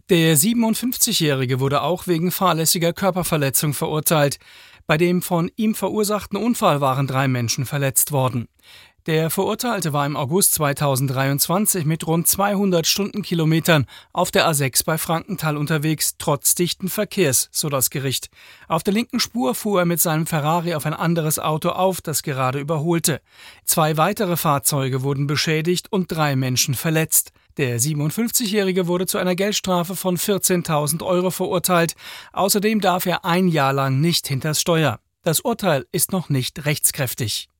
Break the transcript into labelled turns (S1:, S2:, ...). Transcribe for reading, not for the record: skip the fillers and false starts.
S1: Der 57-Jährige wurde auch wegen fahrlässiger Körperverletzung verurteilt. Bei dem von ihm verursachten Unfall waren 3 Menschen verletzt worden. Der Verurteilte war im August 2023 mit rund 200 Stundenkilometern auf der A6 bei Frankenthal unterwegs, trotz dichten Verkehrs, so das Gericht. Auf der linken Spur fuhr er mit seinem Ferrari auf ein anderes Auto auf, das gerade überholte. 2 weitere Fahrzeuge wurden beschädigt und 3 Menschen verletzt. Der 57-Jährige wurde zu einer Geldstrafe von 14.000 Euro verurteilt. Außerdem darf er 1 Jahr lang nicht hinters Steuer. Das Urteil ist noch nicht rechtskräftig.